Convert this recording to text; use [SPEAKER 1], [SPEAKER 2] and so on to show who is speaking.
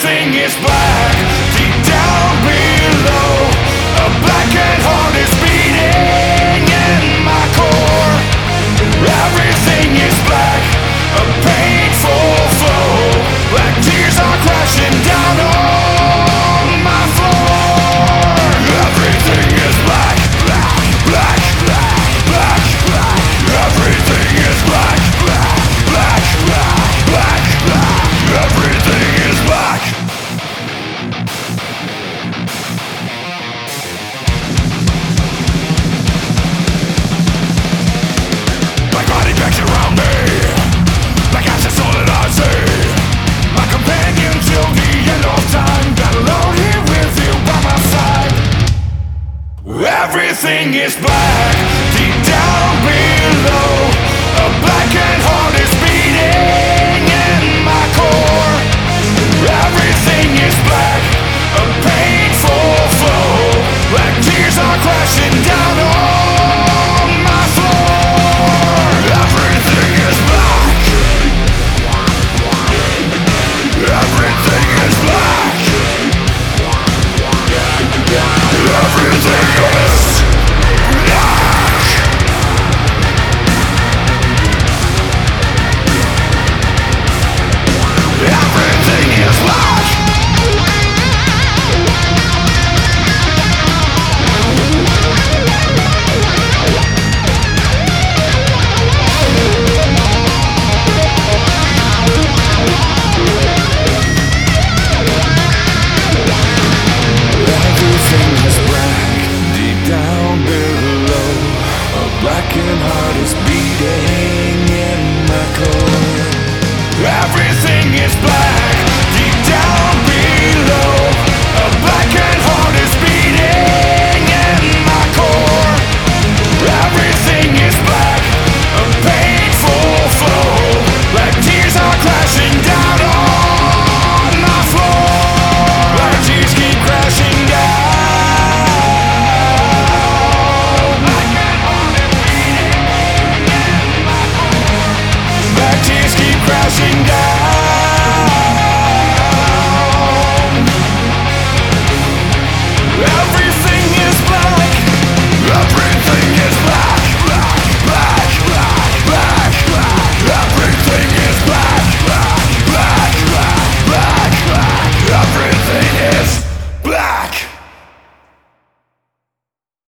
[SPEAKER 1] Everything is black, deep down below. A blackened heart is beating in my core. Everything is black, a painful flow. Black tears are crashing down on my floor. Everything is black, black, black, black, black, black. Everything is black, black, black, black, black, black. Everything is black. My body bags around me, like ashes all that I see. My companion till the end of time, got alone here with you by my side. Everything is black.